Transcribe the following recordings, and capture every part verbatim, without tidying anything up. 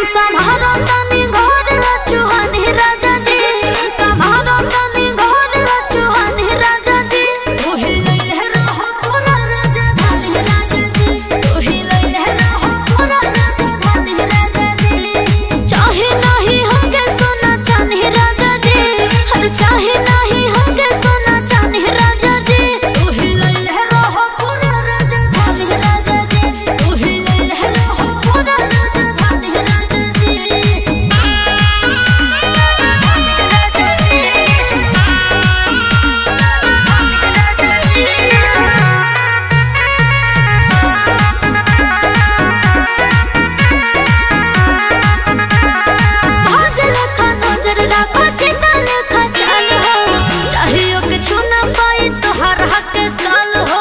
संभारो तनी घर चुहानी राजा जी संभारो तनी घर चुहानी राजा जी ओही लइले रहो पूरा राजधानी राजा जी ओही लइले रहो पूरा राजधानी राजा जी चाहे नहीं हमके सोना चांदी राजा जी हर चाहे नहीं हमके सोना चांदी राजा जी ओही लइले रहो पूरा राजधानी राजा जी ओही लइले रहो पूरा राजधानी राजा जी भाज लेखा नजर राखो ठिका लेखा चाल हो चाहियो के छूना पाई तो हर हक काल हो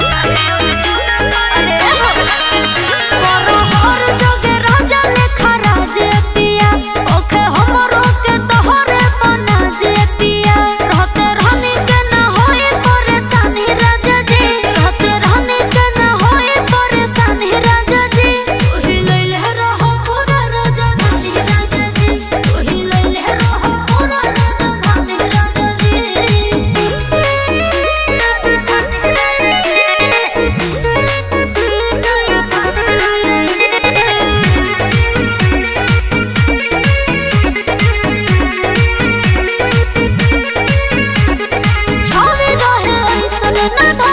अरे हो मोरो हर जगे राजा लेखा राजे पिया ओके हमरो के तोहरे बना जे पिया रहते रहने के ना होई परेशानी राजा जी रहते रहने के ना होई परेशानी राजा जी ओही लइले रहो पूरा राजधानी राजा जी ओही लइले रहो पूरा राजधानी राजा जी छावे रहे ऐसन ना